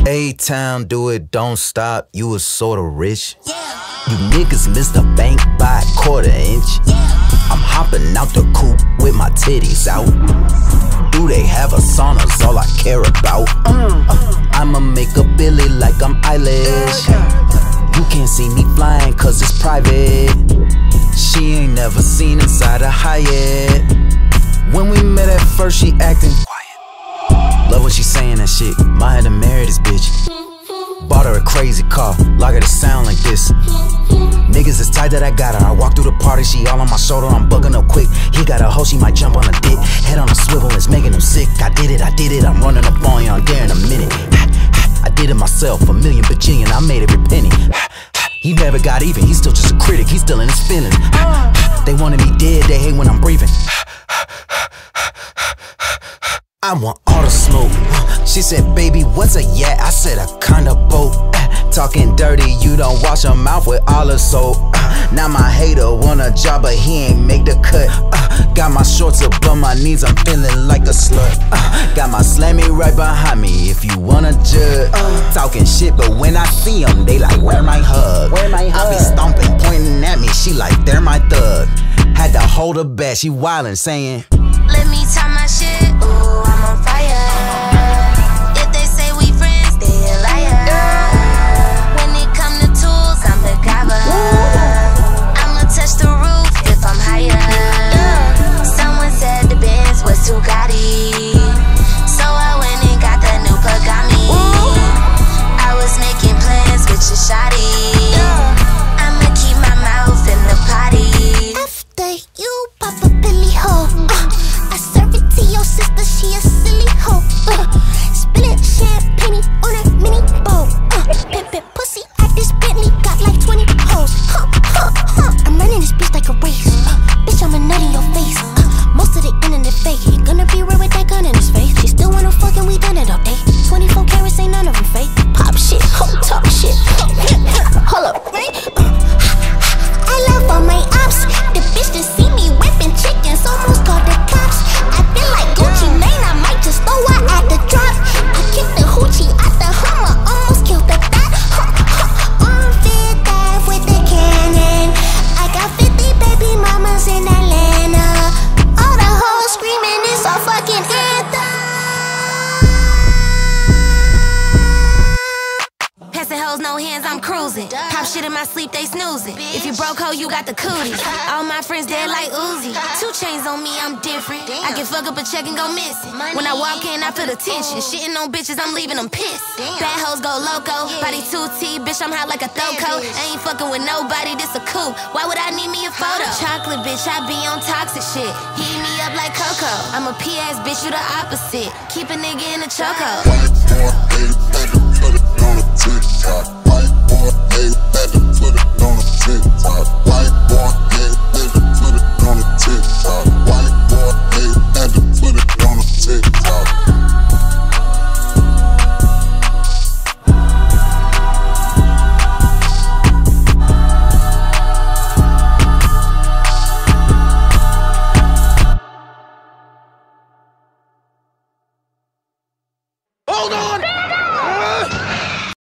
A-Town, do it, don't stop, you was sorta rich. You niggas missed the bank by a quarter-inch. I'm hopping out the coupe with my titties out. Do they have a sauna? Is all I care about. I'ma make a Billy like I'm Eilish. You can't see me flying cause it's private. She ain't never seen inside a Hyatt. When we met at first she acting quiet. Love when she saying that shit, might have to marry this bitch. Bought her a crazy car, like her to sound like this. Niggas is tight that I got her. I walk through the party, she all on my shoulder, I'm bugging up quick. He got a hoe, she might jump on a dick. Head on a swivel, it's making him sick. I did it, I'm running up on you, I'm there in a minute. I did it myself, a million bajillion, I made every penny. He never got even, he's still just a critic, he's still in his feelings. They wanted me dead, they hate when I'm breathing. I want all the smoke. She said, baby, what's a yak? I said, a kinda boat. Talking dirty, you don't wash your mouth with all the soap. Now my hater want a job, but he ain't make the cut. Got my shorts above my knees, I'm feeling like a slut. Got my slammy right behind me, if you wanna judge. Talking shit, but when I see them, they like, where my hug? I be stomping, pointing at me, she like, they're my thug. Had to hold her back, she wildin', saying, let me talk my shit, ooh, I'm on fire. If they say we friends, they a liar. When it come to tools, I'm the driver. I'ma touch the roof if I'm higher. Someone said the Benz was too gaudy, so I went and got the new Pagani. I was making plans with your shawty. I'ma keep my mouth in the potty. After you pop a Billy hoe, I serve it to your sister, she a silly hoe. Spilling champagne on a mini boat. Pimpin' pussy at this Bentley, got like 20 hoes. I'm running this bitch like a race. Bitch, I'm a nut in your face. Most of the internet fake. He gonna be real with that gun in his face. She still wanna fuck and we done it all day. 24 carats, ain't none of them fake. Pop shit, talk shit. Hold up, right? I love all my ops. The bitch just see me whipping chickens, almost called the cops. I feel like Gucci Mane, I might just throw her at the drop. I kicked the hoochie out the Hummer, almost killed the dot. On Fifth Ave with the cannon. I got 50 baby mamas in Atlanta. All the hoes screaming, it's a fucking anthem. Passing hoes, no hands, I'm cruising. Pop shit in my sleep, they snoozing. If you broke hoe, you got the cooties. All my friends dead like Uzi. 2 chains on me, I'm different. I can fuck up a check and go missing. When I walk in, I feel the tension. Shitting on bitches, I'm leaving them pissed. Bad hoes go loco. Body 2T, bitch, I'm hot like a throat coat. I ain't fucking with nobody, this a coup. Why would I need me a photo? Chocolate bitch, I be on toxic shit. Heat me up like Coco. I'm a PS bitch, you the opposite. Keep a nigga in a choco. Put it on a TikTok. White boy, hey, let them put it on a TikTok. White boy, hey, let them